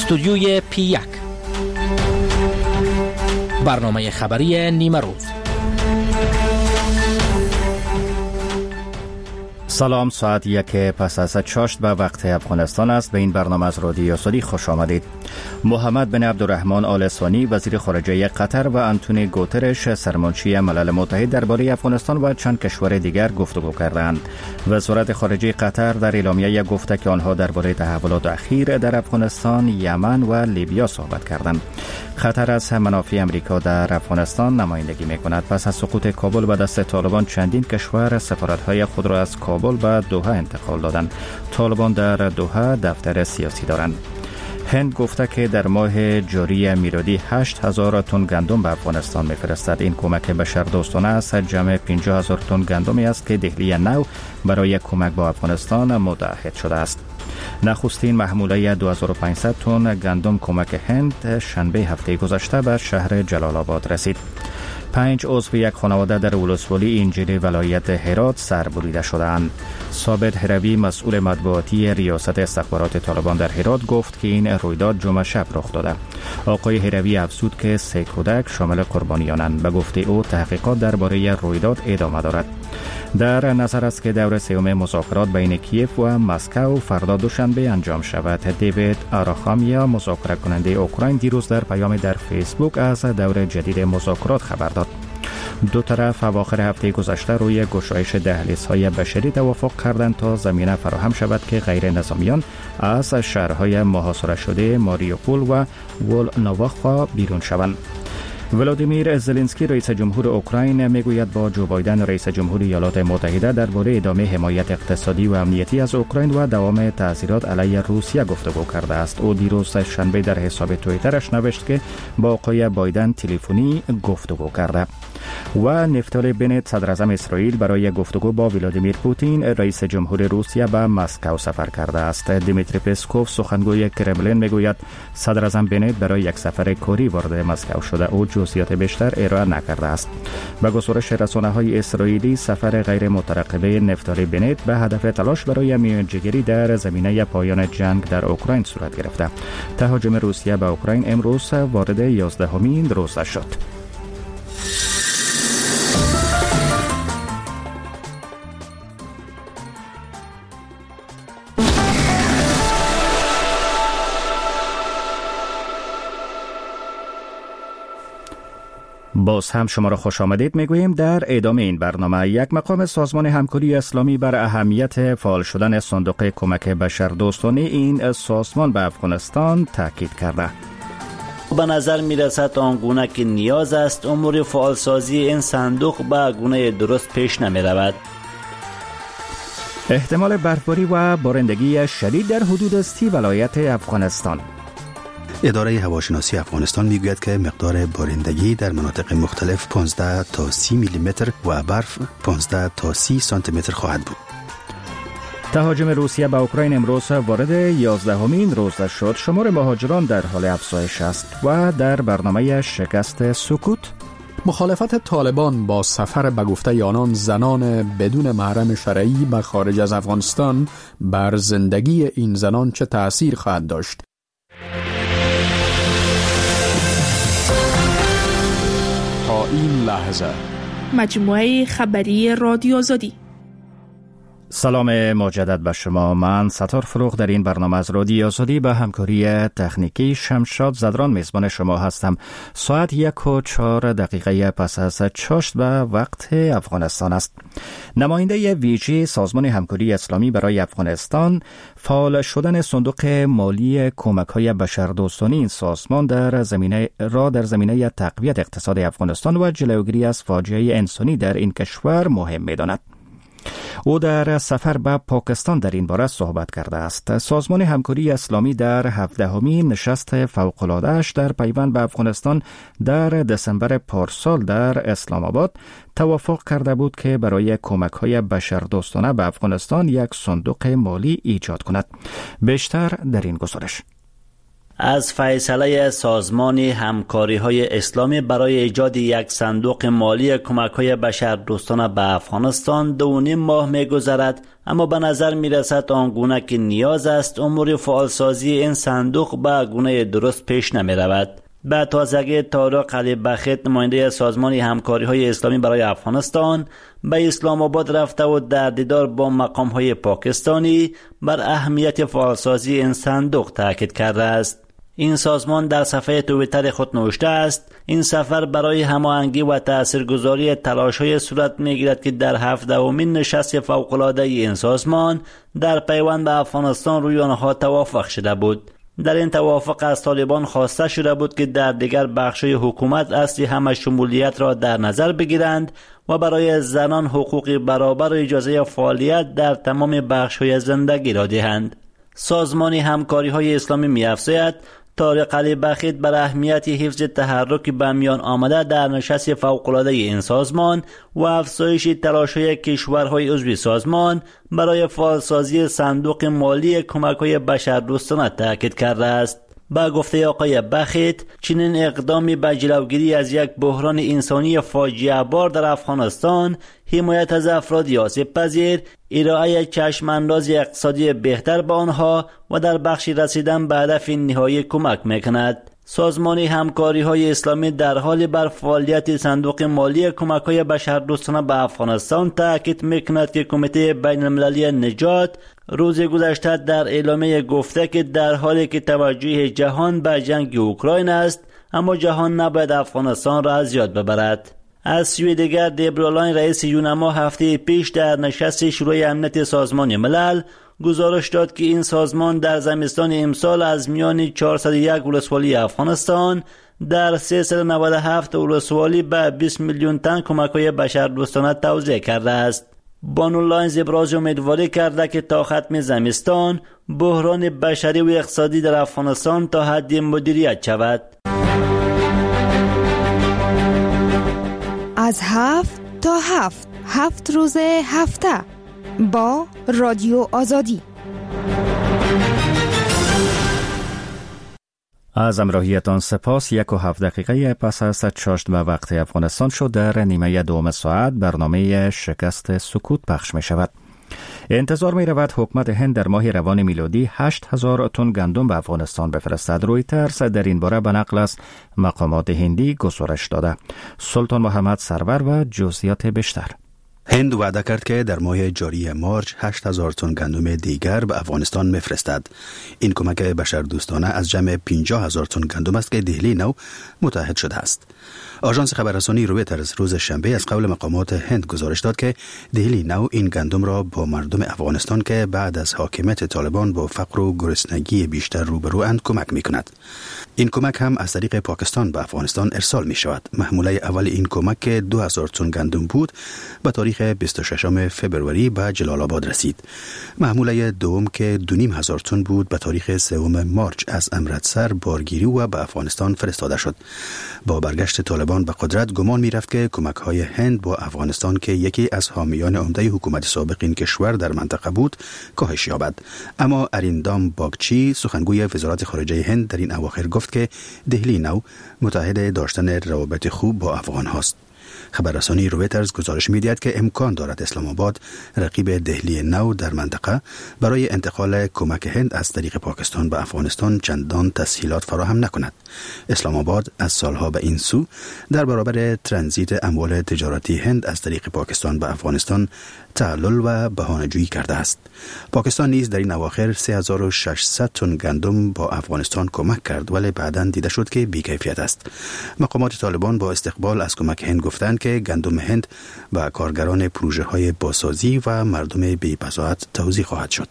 استودیوی P1 برنامه خبری نیمه روز. سلام، ساعت 1 پس از چاشت به وقت افغانستان است. به این برنامه از رادیو سعودی خوش آمدید. محمد بن عبدالرحمن آل ثانی وزیر خارجه قطر و آنتونی گوترش سرمنشی ملل متحد درباره افغانستان و چند کشور دیگر گفتگو کردند. وزارت خارجه قطر در اعلامیه گفته که آنها درباره تحولات اخیر در افغانستان، یمن و لیبیا صحبت کردند. قطر از منافع امریکا در افغانستان نمایندگی می‌کند. پس از سقوط کابل به دست طالبان چندین کشور سفارت‌های خود را از کابل به دوحه انتقال دادند. طالبان در دوحه دفتر سیاسی دارند. هند گفته که در ماه جاری میلادی 8,000 تن گندم به افغانستان میفرستد. این کمک بشردوستانه است. جمع 50,000 تن گندمی است که دهلی نو برای کمک با افغانستان متعهد شده است. نخستین محموله 2500 تن گندم کمک هند شنبه هفته گذشته به شهر جلال آباد رسید. 5 عضو یک خانواده در ولسوالی انجیلی ولایت هرات سربریده شدند. ثابت هروی مسئول مطبوعاتی ریاست استخبارات طالبان در هرات گفت که این رویداد جمعه شب رخ داده. آقای هروی افزود که 3 کودک شامل قربانیانند. به گفته او تحقیقات درباره رویداد ادامه دارد. در نظر است که دور سوم مذاکرات بین کیف و مسکو فردا دوشنبه انجام شود. دیوید آراخامیا مذاکره کننده اوکراین دیروز در پیام در فیسبوک از دور جدید مذاکرات خبر داد. دو طرف اواخر هفته گذشته روی گشایش دهلیزهای بشری توافق کردند تا زمینه فراهم شود که غیر نظامیان از شهرهای محاصره شده ماریوپول و ولنوواخا بیرون شوند. ولادیمیر زلنسکی رئیس جمهور اوکراین میگوید با جو بایدن رئیس جمهور ایالات متحده درباره ادامه حمایت اقتصادی و امنیتی از اوکراین و دوام تعزیرات علیه روسیه گفتگو کرده است. او دیروز شنبه در حساب توییترش نوشت که با آقای بایدن تلفنی گفتگو کرده. و نفتالی بنت صدر اعظم اسرائیل برای گفتگو با ولادیمیر پوتین رئیس جمهور روسیه به مسکو سفر کرده است. دیمیتری پسکوف سخنگوی کرملین میگوید صدر اعظم بنت برای یک سفر کاری وارد مسکو شده. او جزئیات بیشتر ارائه نکرده است. به گزارش رسانه‌های اسرائیلی سفر غیر مترقبه نفتالی بنت به هدف تلاش برای میانجیگری در زمینه پایان جنگ در اوکراین صورت گرفته. تهاجم روسیه به اوکراین امروز وارد 11مین روز شد. باز هم شما را خوش آمدید میگوییم. در ادامه این برنامه یک مقام سازمان همکاری اسلامی بر اهمیت فعال شدن صندوق کمک بشردوستانه این سازمان به افغانستان تاکید کرده. به نظر می رسد آنگونه که نیاز است امور فعالسازی این صندوق به گونه درست پیش نمی رود. احتمال برفباری و بارندگی شدید در حدود 30 ولایت افغانستان. اداره هواشناسی افغانستان میگوید که مقدار بارندگی در مناطق مختلف 15 تا 30 میلی متر و برف 15 تا 30 سانتی متر خواهد بود. تهاجم روسیه به اوکراین امروز وارد 11مین روز شد. شمار مهاجران در حال افزایش است. و در برنامه شکست سکوت، مخالفت طالبان با سفر به گفته آنان زنان بدون محرم شرعی به خارج از افغانستان بر زندگی این زنان چه تأثیر خواهد داشت؟ تا این لحظه مجموعه خبری رادیو آزادی. سلام مجدد به شما. من ستار فروغ در این برنامه از رادیو آزادی به همکاری تکنیکی شمشاد زدران میزبان شما هستم. ساعت 1:04 پس از چاشت به وقت افغانستان است. نماینده ویژه سازمان همکاری اسلامی برای افغانستان فعال شدن صندوق مالی کمک‌های بشردوستانه این سازمان در زمینه تقویت اقتصاد افغانستان و جلوگیری از فاجعه انسانی در این کشور مهم می‌داند. او در سفر به پاکستان در این باره صحبت کرده است. سازمان همکاری اسلامی در 17مین نشست فوق‌العاده‌اش در پیوند به افغانستان در دسامبر پارسال در اسلام آباد توافق کرده بود که برای کمک‌های بشردوستانه به افغانستان یک صندوق مالی ایجاد کند. بیشتر در این گزارش. از فیصله سازمان همکاری‌های اسلامی برای ایجاد یک صندوق مالی کمک‌های بشردوستانه به افغانستان 2.5 ماه می‌گذرد، اما به نظر می‌رسد آنگونه که نیاز است امور فعالسازی این صندوق به گونه درست پیش نمی‌رود. به تازگی طارق علی بخیت نماینده سازمان همکاری‌های اسلامی برای افغانستان به اسلام آباد رفته و در دیدار با مقام‌های پاکستانی بر اهمیت فعالسازی این صندوق تاکید کرده است. این سازمان در صفحه توییتر خود نوشته است این سفر برای هماهنگی و تاثیرگذاری تلاش‌های صورت می‌گیرد که در 17مین نشست فوق‌العاده این سازمان در پیوند به افغانستان روی آنها توافق شده بود. در این توافق از طالبان خواسته شده بود که در دیگر بخش‌های حکومت اصل همه شمولیت را در نظر بگیرند و برای زنان حقوق برابر و اجازه فعالیت در تمام بخش‌های زندگی را دهند. سازمان همکاری‌های اسلامی می‌افزاید طارق علی بخیت بر اهمیت حفظ تحرک به میان آمده در نشست فوق‌العاده این سازمان و افزایش تلاش‌های کشورهای عضو سازمان برای فعالسازی صندوق مالی کمک‌های بشردوستانه تاکید کرده است. با گفته آقای بخیت چنین اقدامی به جلوگیری از یک بحران انسانی فاجعه بار در افغانستان، حمایت از افراد آسیب پذیر، ارائه چشمانداز اقتصادی بهتر به آنها و در بخشی رسیدن به هدف نهایی کمک میکند. سازمان همکاری‌های اسلامی در حال بر فعالیت صندوق مالی کمک‌های بشردوستانه به افغانستان تاکید میکند که کمیته بین‌المللی نجات روز گذشته در اعلامیه گفته که در حالی که توجه جهان به جنگ اوکراین است، اما جهان نباید افغانستان را از یاد ببرد. از سوی دیگر دیبرالین رئیس یونما هفته پیش در نشست شورای امنیت سازمان ملل گزارش داد که این سازمان در زمستان امسال از میان 401 ولسوالی افغانستان در 397 ولسوالی به 20 میلیون تن کمک‌های بشردوستانه توزیع کرده است. بانولاینز ابراز امیدواری کرده که تا ختم زمستان بحران بشری و اقتصادی در افغانستان تا حدی مدیریت شود. از 7 تا 7 روز هفته با رادیو آزادی. از همراهیتان سپاس. 1:07 پس از چاشت به وقت افغانستان شد در نیمه دوم ساعت برنامه شکست سکوت پخش می شود. انتظار می رود حکومت هند در ماه روان میلادی 8,000 تن گندم به افغانستان بفرستد. رویترز در این باره به نقل از مقامات هندی گزارش داده. سلطان محمد سرور و جزئیات بیشتر. هند وعده کرد که در ماه جاری مارچ 8,000 تن گندم دیگر به افغانستان میفرستد. این کمک بشردوستانه از جمع 50,000 تن گندم است که دهلی نو متحد شده است. آژانس خبررسانی رویترز روز شنبه از قول مقامات هند گزارش داد که دهلی نو این گندم را با مردم افغانستان که بعد از حاکمیت طالبان با فقر و گرسنگی بیشتر روبروند کمک میکند. این کمک هم از طریق پاکستان به افغانستان ارسال می شود. محموله اول این کمک که 2,000 تن گندم بود به تاریخ 26 فبروری به جلال آباد رسید. محموله دوم که 2,500 تن بود به تاریخ 3 مارچ از امرتسر بارگیری و به افغانستان فرستاده شد. با برگشت طالبان به قدرت گمان می رفت که کمک های هند با افغانستان که یکی از حامیان عمده حکومت سابق این کشور در منطقه بود کاهش یابد. اما اریندام باگچی سخنگوی وزارت خارجه هند در این اواخر گفت که دهلی نو متعهد داشتن روابط خوب با افغان هاست. خبررسانی رویترز گزارش می‌دهد که امکان دارد اسلام آباد رقیب دهلی نو در منطقه برای انتقال کمک هند از طریق پاکستان به افغانستان چندان تسهیلات فراهم نکند. اسلام آباد از سالها به این سو در برابر ترانزیت اموال تجارتی هند از طریق پاکستان به افغانستان تعلل و بهانه‌جویی کرده است. پاکستان نیز در این اواخر 3600 تن گندم با افغانستان کمک کرد، ولی بعداً دیده شد که بی‌کیفیت است. مقامات طالبان با استقبال از کمک هند گفتند که گندم هند به کارگران پروژه‌های بازسازی و مردم بی‌بضاعت توزیع خواهد شد.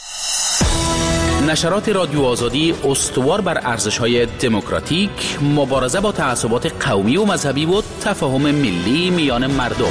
نشرات رادیو آزادی استوار بر ارزش‌های دموکراتیک، مبارزه با تعصبات قومی و مذهبی و تفاهم ملی میان مردم.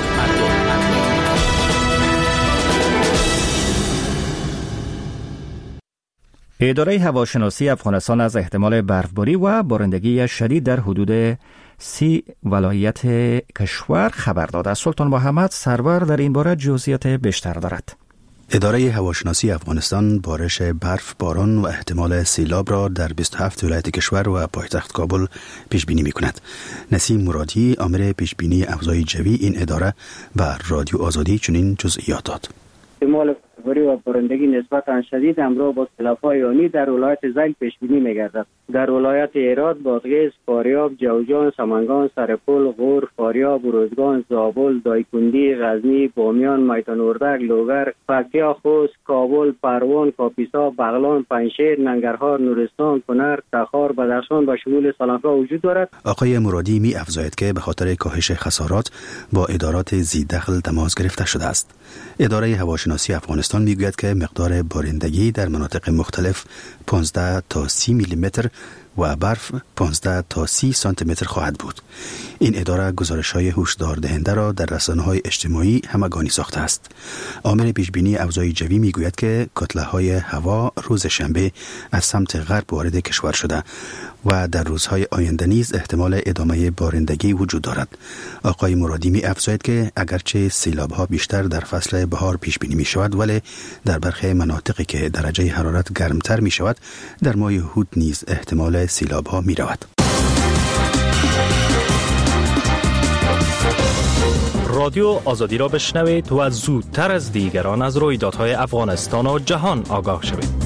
اداره هواشناسی افغانستان از احتمال برفباری و بارندگی شدید در حدود 30 ولایت کشور خبر داده. سلطان محمد سرور در این باره جزئیات بیشتر دارد. اداره هواشناسی افغانستان بارش برف، باران و احتمال سیلاب را در 27 ولایت کشور و پایتخت کابل پیش بینی می‌کند. نسیم مرادی، آمر پیش بینی اوضاع جوی این اداره و رادیو آزادی چنین جزئیات داد. احتمال باری و بارندگی نسبتاً شدید همراه با سیلاب‌های آنی در ولایت زیل پیش بینی می‌گردد. در ولایت هرات، بادغیس، فاریاب، جوزجان، سمنگان، سرپل، غور، فاریاب، روزگان، زابل، دایکنډي، غزنی، بامیان، میدان اردک، لوگر، پکتیا، خوست، کابل، پروان، کاپیسا، بغلان، پنجشیر، ننگرهار، نورستان، کنر، تخار، بدخشان و شمول سالنگا وجود دارد. آقای مرادی می افزاید که به خاطر کاهش خسارات با ادارات ذی‌دخل تماس گرفته شده است. اداره هواشناسی افغانستان میگوید که مقدار بارندگی در مناطق مختلف 15 تا 30 میلیمتر و برف 15 تا 30 سانتی متر خواهد بود. این اداره گزارش‌های هشدار دهنده را در رسانه‌های اجتماعی همگانی ساخته است. آمر پیش‌بینی اوضاع جوی میگوید که کتله‌های هوا روز شنبه از سمت غرب وارد کشور شده و در روزهای آینده نیز احتمال ادامه بارندگی وجود دارد. آقای مرادی می افزاید که اگرچه سیلاب‌ها بیشتر در فصل بهار پیش بینی می شود، ولی در برخی مناطقی که درجه حرارت گرمتر می شود در ماه هود نیز احتمال سیلاب‌ها می رود. رادیو آزادی را بشنوید و زودتر از دیگران از رویدادهای افغانستان و جهان آگاه شوید.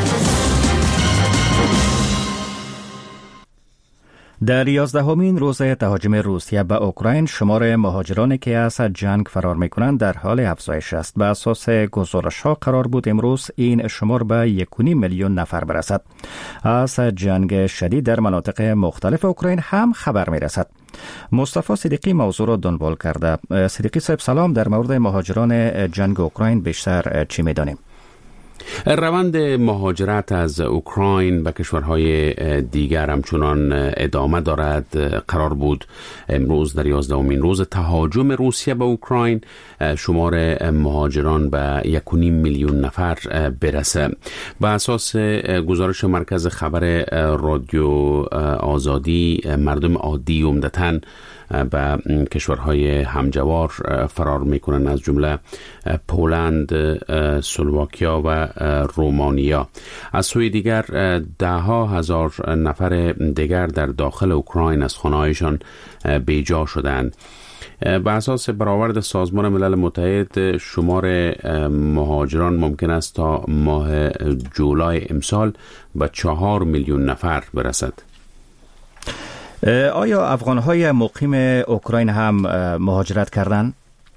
در 11مین روز تهاجم روسیه به اوکراین، شمار مهاجرانی که از جنگ فرار می‌کنند در حال افزایش است. به اساس گزارش‌ها قرار بود امروز این شمار به 1.5 میلیون نفر برسد. از جنگ شدید در مناطق مختلف اوکراین هم خبر می‌رسد. مصطفی صدیقی موضوع را دنبال کرده. صدیقی صاحب سلام، در مورد مهاجران جنگ اوکراین بیشتر چی می‌دانیم؟ روند مهاجرت از اوکراین به کشورهای دیگر همچنان ادامه دارد. قرار بود امروز در 11مین روز تهاجم روسیه به اوکراین شمار مهاجران به 1.5 میلیون نفر برسه. به اساس گزارش مرکز خبر رادیو آزادی، مردم عادی عمدتاً به کشورهای همجوار فرار میکنن، از جمله پولند، اسلواکیا و رومانیا. از سوی دیگر 10,000 نفر دیگر در داخل اوکراین از خانه‌هایشان بیجا شدند. به اساس برآورد سازمان ملل متحد شمار مهاجران ممکن است تا ماه جولای امسال به 4 میلیون نفر برسد. آیا افغان‌های مقیم اوکراین هم مهاجرت کردند؟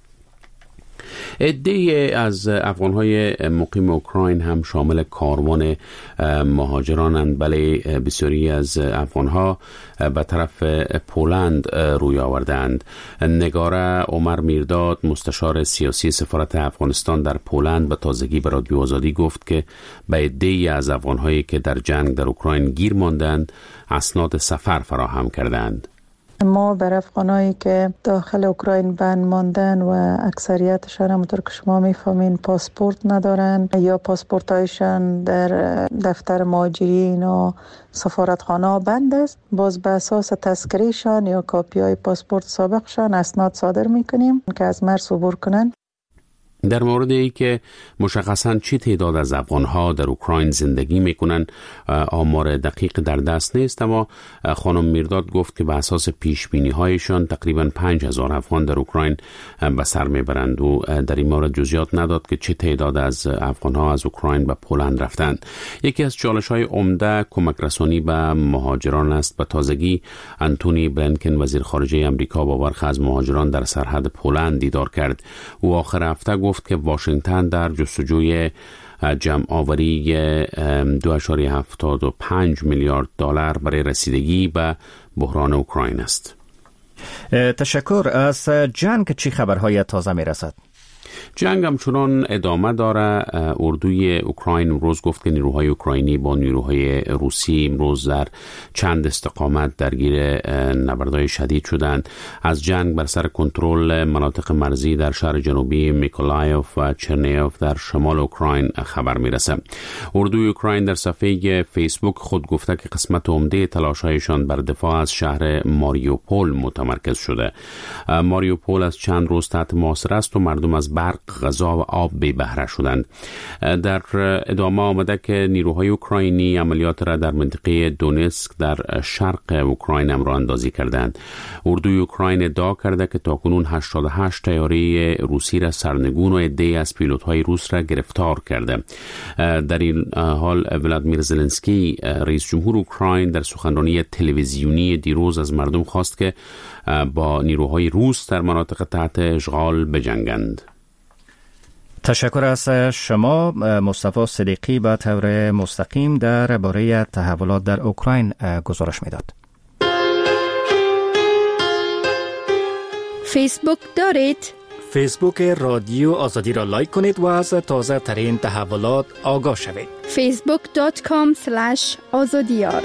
عده‌ای از افغان‌های مقیم اوکراین هم شامل کاروان مهاجرانند، بله بسیاری از افغان‌ها به طرف پولند روی آوردند. نگاره عمر میرداد، مستشار سیاسی سفارت افغانستان در پولند، به تازگی به رادیو آزادی گفت که به عده‌ای از افغان‌هایی که در جنگ در اوکراین گیر ماندند اسناد سفر فراهم کردند. ما بر افغانایی که داخل اوکراین بند ماندن و اکثریتشان همونطور که شما میفهمین پاسپورت ندارن یا پاسپورتایشان در دفتر مهاجرین و سفارتخانه بند است، باز به اساس تذکرهشان یا کاپی های پاسپورت سابقشان اسناد صادر میکنیم که از مرز عبور کنن. در مورد ای که مشخصاً چی تعداد از افغان‌ها در اوکراین زندگی میکنن آمار دقیق در دست نیست، اما خانم میرداد گفت که به اساس پیشبینی‌هایشان تقریباً 5,000 افغان در اوکراین به سر میبرند و در این مورد جزئیات نداد که چه تعداد از افغان‌ها از اوکراین به پولند رفتند. یکی از چالش‌های عمده کمک رسانی به مهاجران است. به تازگی انتونی بلینکن وزیر خارجه آمریکا با برخی از مهاجران در سرحد پولند دیدار کرد. او آخر هفته گفت که واشنگتن در جستجوی جمع آوری 2.75 میلیارد دلار برای رسیدگی به بحران اوکراین است. تشکر. از جنگ چی خبرهای تازه می رسد؟ جنگ همچنان ادامه داره. اردوی اوکراین امروز گفت که نیروهای اوکراینی با نیروهای روسی امروز در چند استقامت درگیر نبردهای شدید شدند. از جنگ بر سر کنترل مناطق مرزی در شهر جنوبی میکولایف و چرنیوف در شمال اوکراین خبر میرسه. اردوی اوکراین در صفحه فیسبوک خود گفته که قسمت عمده تلاش‌هایشان بر دفاع از شهر ماریوپول متمرکز شده. ماریوپول از چند روز تحت محاصره است و مردم از برق برق، غذا و آب بی بهره شدند. در ادامه آمده که نیروهای اوکراینی عملیات را در منطقه دونتسک در شرق اوکراین راه اندازی کردند. اردوی اوکراین ادعا کرده که تاکنون 88 طیاره روسی را سرنگون و عده‌ای از پیلوت‌های روس را گرفتار کرده. در این حال ولادیمیر زلنسکی رئیس جمهور اوکراین در سخنرانی تلویزیونی دیروز از مردم خواست که با نیروهای روس در مناطق تحت اشغال بجنگند. تشکر از شما مصطفی صدیقی. به طور مستقیم درباره تحولات در اوکراین گزارش میداد. فیسبوک دارید؟ فیسبوک رادیو آزادی را لایک کنید و از تازه ترین تحولات آگاه شوید. facebook.com/azadiyar.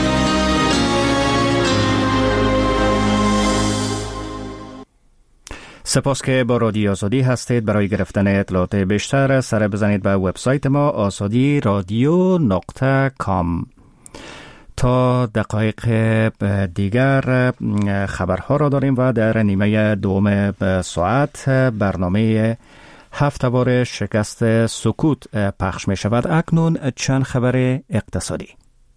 سپاس که با رادیو آزادی هستید. برای گرفتن اطلاعات بیشتر سر بزنید به وبسایت ما azadiradio.com. تا دقایق دیگر خبرها را داریم و در نیمه دوم ساعت برنامه هفته‌وار شکست سکوت پخش می شود. اکنون چند خبر اقتصادی.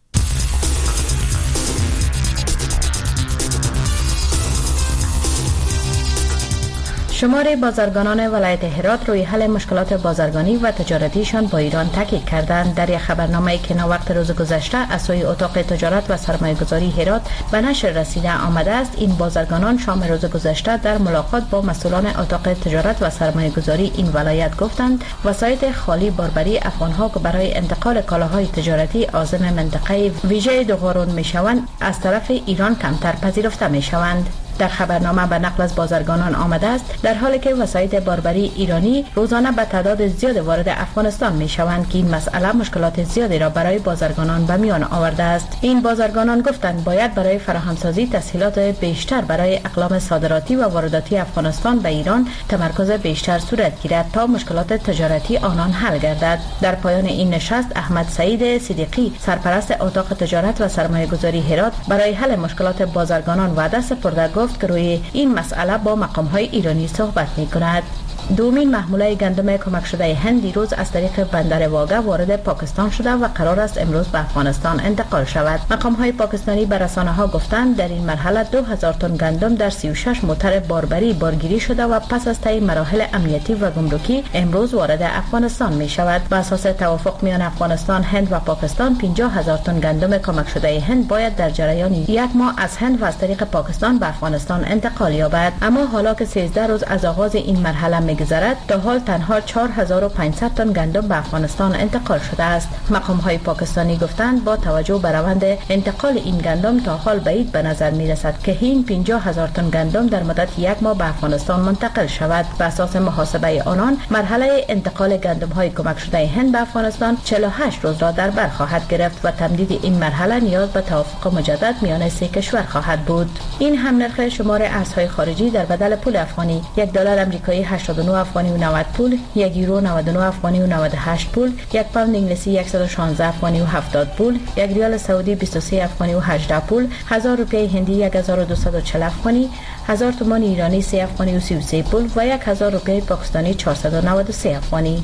شمار بازرگانان ولایت هرات روی حل مشکلات بازرگانی و تجارتیشان با ایران تاکید کردند. در یک خبرنامه‌ای که نوقت روز گذشته از سوی اتاق تجارت و سرمایه‌گذاری هرات به نشر رسیده آمده است، این بازرگانان شام روز گذشته در ملاقات با مسئولان اتاق تجارت و سرمایه‌گذاری این ولایت گفتند وسایط خالی باربری افغان‌ها که برای انتقال کالاهای تجارتی عازم منطقه ویژه دوغارون می‌شوند از طرف ایران کمتر پذیرفته می‌شوند. در خبرنامه به نقل از بازرگانان آمده است در حالی که وسایط باربری ایرانی روزانه به تعداد زیاد وارد افغانستان می شوند که این مسئله مشکلات زیادی را برای بازرگانان به میان آورده است. این بازرگانان گفتند باید برای فراهمسازی تسهیلات بیشتر برای اقلام صادراتی و وارداتی افغانستان به ایران تمرکز بیشتر صورت گیرد تا مشکلات تجارتی آنان حل گردد. در پایان این نشست احمد سعید صدیقی سرپرست اتاق تجارت و سرمایه‌گذاری هرات برای حل مشکلات بازرگانان وعده سپرده گفت که روی این مسئله با مقام‌های ایرانی صحبت می‌کند. دومین محموله گندم کمک شده هند دیروز از طریق بندر واگه وارد پاکستان شده و قرار است امروز به افغانستان انتقال شود. مقام‌های پاکستانی به رسانه‌ها گفتند در این مرحله 2000 تن گندم در 36 موتر باربری بارگیری شده و پس از طی مراحل امنیتی و گمرکی امروز وارد افغانستان می شود. بر اساس توافق میان افغانستان، هند و پاکستان 50000 تن گندم کمک شده هند باید در جریان یک ماه از هند و از طریق پاکستان به افغانستان انتقال یابد. اما حالا که 13 روز از آغاز این مرحله می‌گذرد تا حال تنها 4500 تن گندم به افغانستان انتقال شده است. مقام‌های پاکستانی گفتند با توجه به روند انتقال این گندم تا حال بعید به نظر می‌رسد که این 50000 تن گندم در مدت یک ماه به افغانستان منتقل شود. بر اساس محاسبه آنان مرحله انتقال گندم‌های کمک شده هند به افغانستان 48 روز را در بر خواهد گرفت و تمدید این مرحله نیاز به توافق مجدد میان سه کشور خواهد بود. این هم نرخ شمار ارزهای خارجی در بدل پول افغانی: یک دلار آمریکایی 89 افغانی و 90 پول، یک یورو 99 افغانی و 98 پول، یک پوند انگلیسی 116 افغانی و 70 پول، یک ریال سعودی 23 افغانی و 18 پول، 1000 روپیه هندی 1240 افغانی، 1000 تومان ایرانی 3 افغانی و 33 پول و 1000 روپیه پاکستانی 493 افغانی.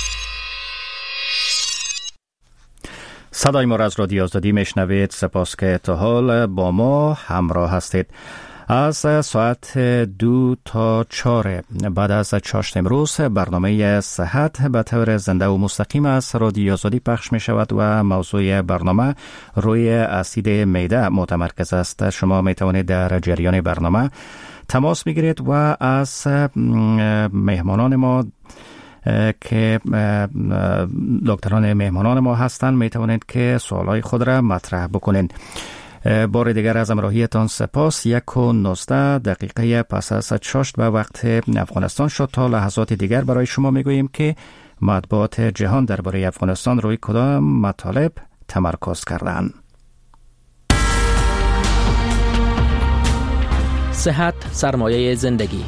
صدای ما را از رادیو آزادی میشنوید. سپاس که تا حال با ما همراه هستید. از ساعت 2 تا 4 بعد از چاشت امروز برنامه صحت به طور زنده و مستقیم از رادیو آزادی پخش می شود و موضوع برنامه روی اسید معده متمرکز است. شما می توانید در جریان برنامه تماس بگیرید و از مهمانان ما که دکتران مهمانان ما هستند می توانید که سوالای خود را مطرح بکنید. بار دیگر از همراهیتان سپاس. 1:19 دقیقه پس از چاشت به وقت افغانستان شد. تا لحظات دیگر برای شما میگوییم که مطبوعات جهان درباره افغانستان روی کدام مطالب تمرکز کردند. صحت سرمایه زندگی.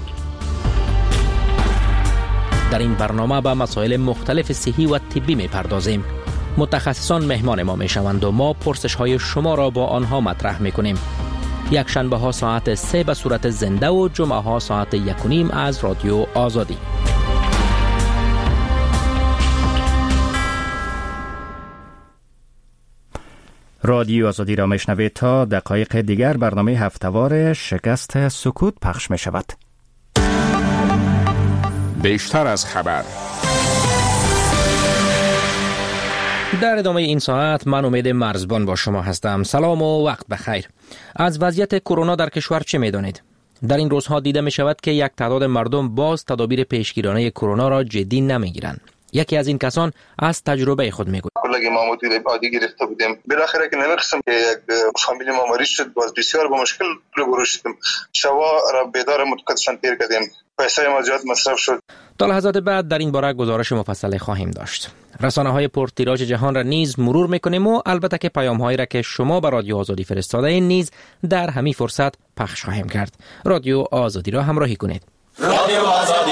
در این برنامه به مسائل مختلف صحی و طبی می‌پردازیم. متخصصان مهمان ما میشوند و ما پرسش های شما را با آنها مطرح میکنیم. یک شنبه ها ساعت 3 به صورت زنده و جمعه ها ساعت 1:30 از رادیو آزادی. رادیو آزادی را میشنوید. تا دقایق دیگر برنامه هفتهوار شکست سکوت پخش می شود. بیشتر از خبر. در ادامه این ساعت من امید مرزبان با شما هستم. سلام و وقت بخیر. از وضعیت کرونا در کشور چه می‌دانید؟ در این روزها دیده می شود که یک تعداد مردم باز تدابیر پیشگیرانه کرونا را جدی نمیگیرند. یکی از این کسان از تجربه خود میگوید. کلگی ما مدیر عادی گرفته بودیم. بالاخره که نمی‌خواستم که یک فامیلی ما مریض شد، باز بسیار با مشکل روبرو شدیم. شوا را بیدار متقدسان تیر کردیم. پیسه ما زیاد مصرف شد. تا لحظات بعد در این باره گزارش مفصل خواهیم داشت. رسانه‌های پرتیراژ جهان را نیز مرور می‌کنیم و البته که پیام‌هایی را که شما به رادیو آزادی فرستاده این نیز در همین فرصت پخش خواهیم کرد. رادیو آزادی را همراهی کنید. رادیو آزادی.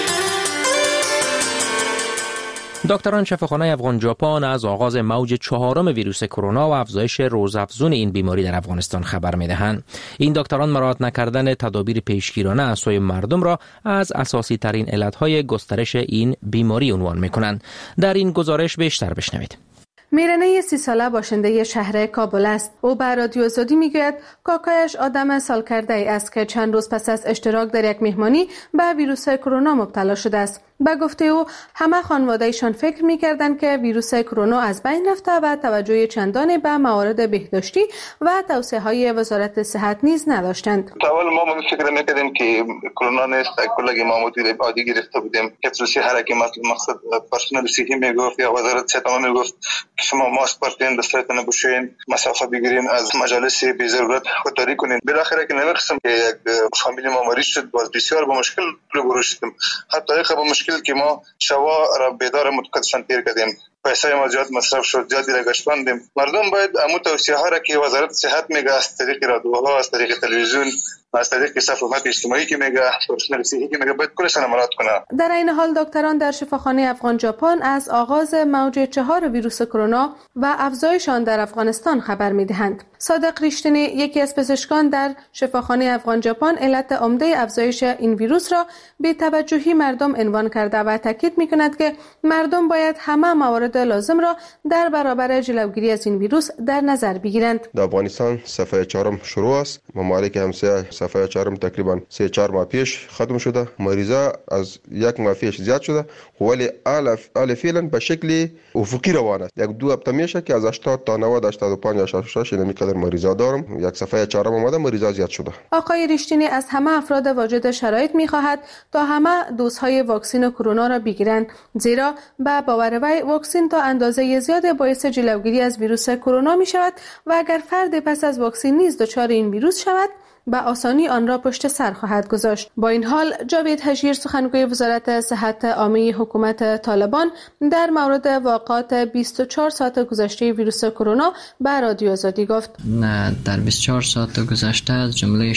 دکتران شفاخانه افغان ژاپن از آغاز موج 4 ویروس کرونا و افزایش روزافزون این بیماری در افغانستان خبر می‌دهند. این دکتران مراعات نکردن تدابیر پیشگیرانه از سوی مردم را از اساسی ترین علتهای گسترش این بیماری عنوان می‌کنند. در این گزارش بیشتر بشنوید. میرنه 30 ساله باشنده شهر کابل است. او به رادیو آزادی میگوید کاکایش آدم سالکرده ای است که چند روز پس از اشتراک در یک مهمانی به ویروس کرونا مبتلا شده است. به گفته او همه خانواده‌ایشان فکر می‌کردند که ویروس کرونا از بین رفته و توجه چندانی به موارد بهداشتی و توصیه‌های وزارت صحت نیز نداشتند. اول ما فکر می‌کردیم که کرونا نیست، کلگی ما مدیر عادی گرفته بودیم. کسی هر کی مقصد پرسنل صحی میگفت یا وزارت صحت میگفت که شما ماسک بردین، دستتون بشویین، مسافه بگیرین، از مجالس بی ضرورت خودداری کنین. بالاخره که نمی‌خواستم که یک فامیلی ما مریض شد، باز بسیار با مشکل روبرو شدیم. حتی که ما شوا را بیدار متقدسان تیر کردیم. پیسه ما زیاد مصرف شد، زیادی را گشتاندیم. مردم باید امو توصیه ها را که وزارت صحت میگه از طریق رادیوها، از طریق تلویزیون، از طریق صفحات اجتماعی که میگه، پرسنل صحی که میگه، باید کلش مراعات کنه. در این حال دکتران در شفاخانه افغان ژاپن از آغاز موج 4 ویروس کرونا و افزایش آن در افغانستان خبر میدهند. صادق ریشتینی یکی از پزشکان در شفاخانه افغان ژاپن علت عمده افزایش این ویروس را به توجهی مردم عنوان کرده و تاکید میکند که مردم باید همه موارد لازم را در برابر جلوگیری از این ویروس در نظر بگیرند. در افغانستان صفحه 4 شروع است. ممالک همسایه صفحه 4 تقریبا 3-4 ماه پیش ختم شده. مریضا از یک ماه پیش زیاد شده، ولی حال فعلا به شکل افقی روان است. یک دو هفته میشه که از 80 تا 90 85 86 نمیقدر مریضا دارم. یک صفحه 4 اومده، مریضا زیاد شده. آقای ریشتینی از همه افراد واجد شرایط میخواهد تا همه دوزهای واکسن کرونا را بگیرند، زیرا به باور وی واکسن تا اندازه زیاد باعث جلوگیری از ویروس کرونا می شود و اگر فرد پس از واکسن نیز دچار این ویروس شود به آسانی آن را پشت سر خواهد گذاشت. با این حال جاوید حجیر سخنگوی وزارت صحت عامه حکومت طالبان در مورد واقعات 24 ساعت گذشته ویروس کرونا به رادیو آزادی گفت در 24 ساعت گذشته از جمله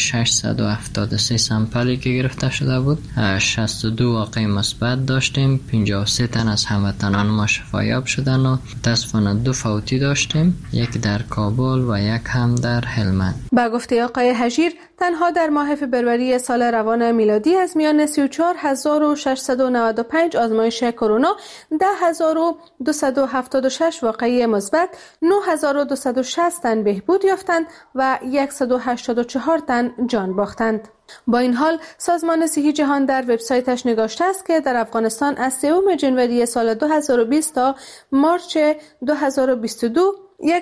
673 سامپلی که گرفته شده بود 62 واقع مثبت داشتیم. 53 تن از هموطنان ما شفایاب شدن و متاسفانه 2 فوتی داشتیم، یک در کابل و یک هم در هلمند. با گفته آقای حجیر تنها در ماه فبروری سال روان میلادی از میان 34695 آزمایش کرونا 10276 واقعه مثبت، 9260 تن بهبود یافتند و 184 تن جان باختند. با این حال سازمان صحی جهان در وبسایتش نگاشته است که در افغانستان از 3 ژانویه سال 2020 تا مارچ 2022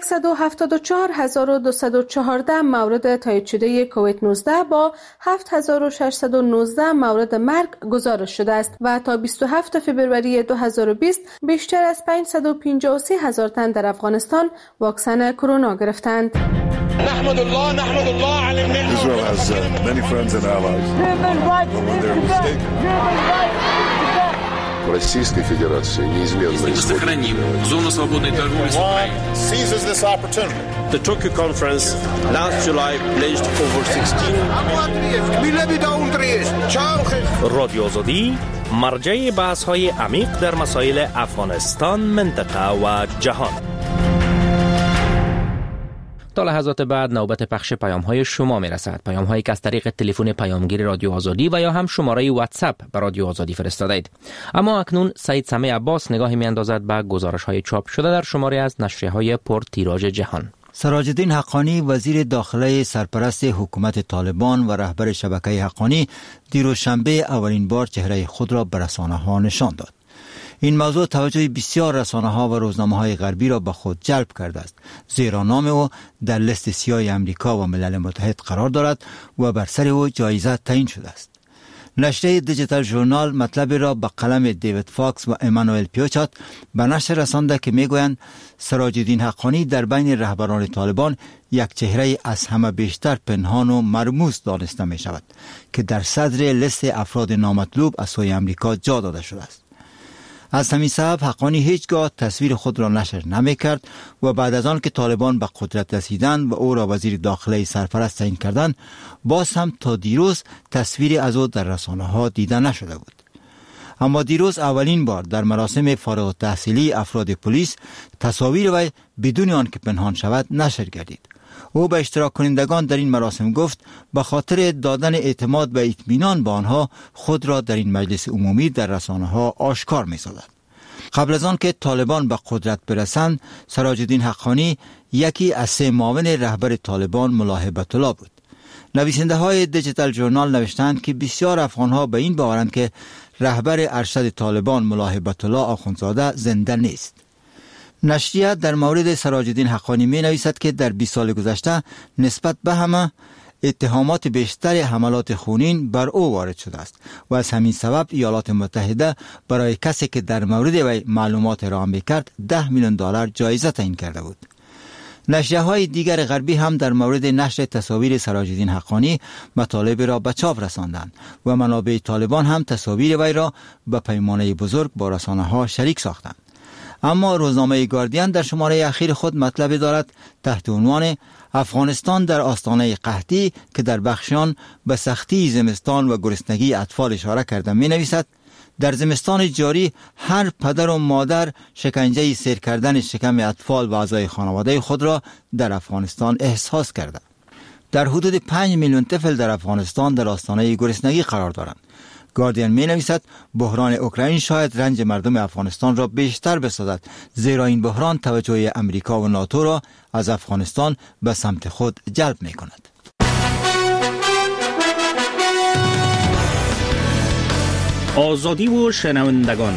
174,214 مورد تایید شده کووید 19 با 7619 مورد مرگ گزارش شده است و تا 27 فوریه 2020 بیشتر از 553,000 تن در افغانستان واکسن کرونا گرفتند. نحمد الله على النعمة. Israel has many friends and allies. When they're mistaken. Российской Федерации неизменно сохраним зону свободной торговли с Украиной. Seizes this opportunity. The Tokyo conference last July pledged over 16. رادیو آزادی مرجع بحث‌های عمیق در مسائل افغانستان، منطقه و جهان. تا لحظات بعد نوبت پخش پیام‌های شما میرسد. پیام‌هایی که از طریق تلفن پیامگیر رادیو آزادی و یا هم شماره واتساپ به رادیو آزادی فرستادید. اما اکنون سید سمیع عباس نگاهی میاندازد به گزارش‌های چاپ شده در شماره از نشریه‌های پرتیراژ جهان. سراج الدین حقانی وزیر داخله سرپرست حکومت طالبان و رهبر شبکه حقانی دیروز شنبه اولین بار چهره خود را به رسانه‌ها نشان داد. این موضوع توجه بسیار رسانه‌ها و روزنامه‌های غربی را به خود جلب کرده است، زیرا نام او در لیست سیاه امریکا و ملل متحد قرار دارد و بر سر او جایزه تعیین شده است. نشریه دیجیتال ژورنال مطلب را به قلم دیوید فاکس و امانوئل پیوچات به نشر رسانده که میگویند سراج الدین حقانی در بین رهبران طالبان یک چهره از همه بیشتر پنهان و مرموز دانسته می شود که در صدر لیست افراد نامطلوب از سوی امریکا جا داده شده است. از همین سبب حقانی هیچگاه تصویر خود را نشر نمی کرد و بعد از آن که طالبان به قدرت رسیدند و او را وزیر داخله سرپرست تعیین کردند، باز هم تا دیروز تصویری از او در رسانه‌ها دیده نشده بود. اما دیروز اولین بار در مراسم فارغ التحصیلی افراد پلیس تصاویر وی بدون آن که پنهان شود نشر گردید. او به اشتراک کنندگان در این مراسم گفت به خاطر دادن اعتماد و اطمینان به آنها خود را در این مجلس عمومی در رسانه‌ها آشکار می‌سازد. قبل از آن که طالبان به قدرت برسند، سراج الدین حقانی یکی از 3 معاون رهبر طالبان ملا هیبت الله بود. نویسنده های دیجیتال ژورنال نوشتند که بسیار افغان‌ها به این باورند که رهبر ارشد طالبان ملا هیبت الله آخوندزاده زنده نیست. نشریه در مورد سراج الدین حقانی می نویسد که در 20 سال گذشته نسبت به همه اتهامات بیشتر حملات خونین بر او وارد شده است و از همین سبب ایالات متحده برای کسی که در مورد وی معلومات ارائه می‌کرد $10 میلیون جایزه تعیین کرده بود. نشریه های دیگر غربی هم در مورد نشر تصاویر سراج الدین حقانی مطالب را به چاپ رساندند و منابع طالبان هم تصاویر وی را به پیمانه بزرگ با رسانه‌ها شریک ساختند. اما روزنامه گاردین در شماره اخیر خود مطلب دارد تحت عنوان افغانستان در آستانه قحطی که در بخشان به سختی زمستان و گرسنگی اطفال اشاره کرده می نویسد در زمستان جاری هر پدر و مادر شکنجه سیر کردن شکم اطفال و اعضای خانواده خود را در افغانستان احساس کرده. در حدود 5 میلیون طفل در افغانستان در آستانه گرسنگی قرار دارند. گاردین می نویسد بحران اوکراین شاید رنج مردم افغانستان را بیشتر بسازد، زیرا این بحران توجه امریکا و ناتو را از افغانستان به سمت خود جلب می کند. آزادی و شنوندگان،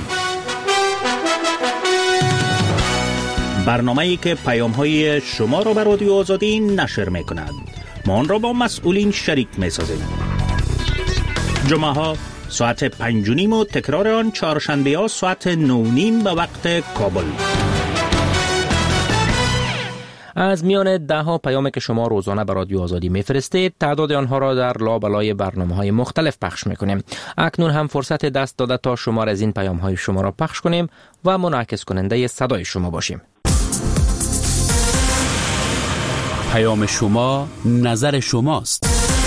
برنامه‌ای که پیام‌های شما را به رادیو آزادی نشر می کند. ما آن را با مسئولین شریک می سازیم. جمعه ها ساعت 5:30 و تکرار آن چهارشنبه ها ساعت 9:30 به وقت کابل. از میان 10 پیامی که شما روزانه به رادیو آزادی میفرستید، تعداد آنها را در لابلای برنامه‌های مختلف پخش میکنیم. اکنون هم فرصت دست داده تا شمار از این پیام‌های شما را پخش کنیم و منعکس کننده صدای شما باشیم. پیام شما نظر شماست.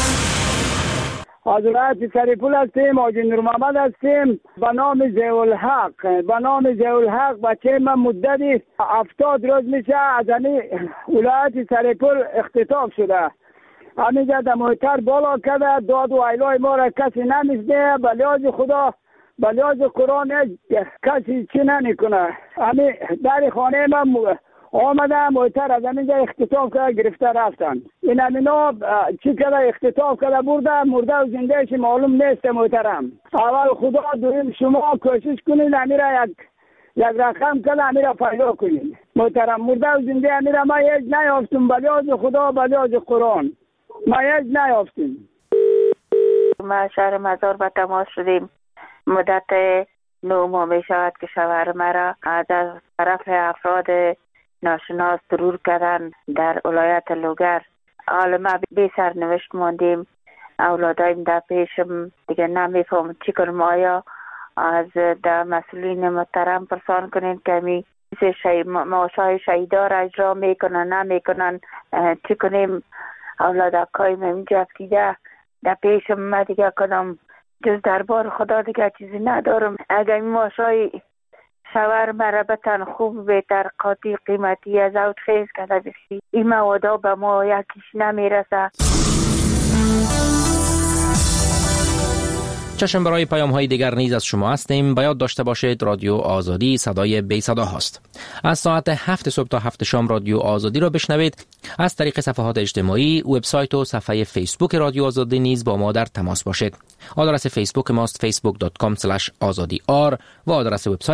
حضرت سریپول هستیم، آجی نور محمد هستیم. به نام ضیاءالحق بچه من مدتی 70 روز میشه از همین ولایت سریپول اختطاف شده. همینجا در محتر بالا کرده، داد و ایلای ما را کسی نمیشنه. به لحاظ خدا، به لحاظ قرآن کسی چی نمیکنه. همین در خانه من آمده محتر از همینجا اختطاف کرده، گرفته رفتن. این همینا چی کرده اختطاف کرده برده، مرده و زندهش معلوم نیست. محترم اول خدا دویم شما کوشش کنید امیره یک رقم کرده امیره پیدا کنید. محترم مرده و زنده امیره ما هیچ نیافتیم، به لحاظ خدا به لحاظ قرآن ما هیچ نیافتیم. ما شهر مزار به تماس شدیم. مدت 9 ماه می شود که شوهر مرا از طرف افراد ناشناس ضرور کردن در ولایت لوگر. حالا ما بی سرنوشت ماندیم. اولادایم در پیشم دیگه نمیفهم چی کنم. آیا از در مسئولین محترم پرسان کنین که می معاشای شهیدا را اجرا میکنن نمیکنن، چی کنیم؟ اولاد اکایم اینجا افتیده در پیشم. ما دیگه کنم جز دربار خدا دیگه چیزی ندارم. اگر این معاشای شوهر مرا بتن خوب بهتر قاطی قیمتی از اوت خیز کرده بسی، این موادا به ما یکیش نمیرسه. چشم برای پیام های دیگر نیز از شما هستیم. باید داشته باشید رادیو آزادی صدای بی صدا هست. از ساعت 7 صبح تا 7 شام رادیو آزادی را بشنوید. از طریق صفحات اجتماعی، وبسایت و صفحه فیسبوک رادیو آزادی نیز با ما در تماس باشید. آدرس فیسبوک ماست facebook.com/azadi r و آدرس وبسایت